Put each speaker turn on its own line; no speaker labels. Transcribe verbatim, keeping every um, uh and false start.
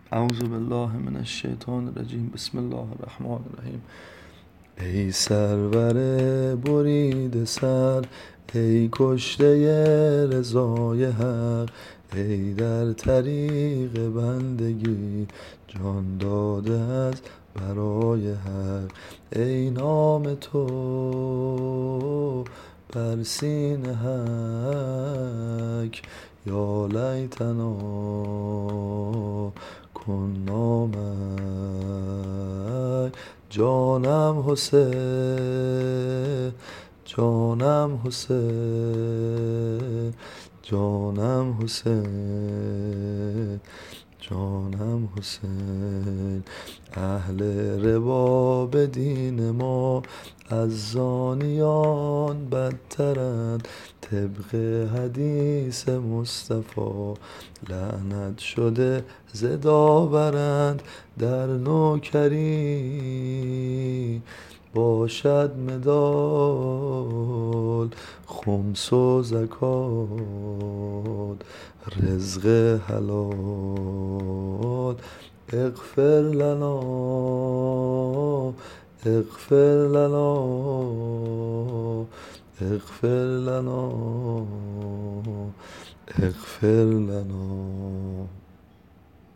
اعوذ بالله من الشیطان الرجیم. بسم الله الرحمن الرحیم. ای سرور برید سر، ای کشته رضای حق، ای در طریق بندگی جان داده از برای حق. ای نام تو بر سینه حک، یا لیتنا کنا معک. جانم حسین، جانم حسین، جانم حسین، جانم حسین. اهل رباب دین ما از زانیان بدترند، طبق حدیث مصطفی لعنت شده ز داورند. در نوکری باشد مدال، خمس و زکات، رزق حلال. اغفر لنا، اغفر لنا، اغفر لنا، اغفر لنا.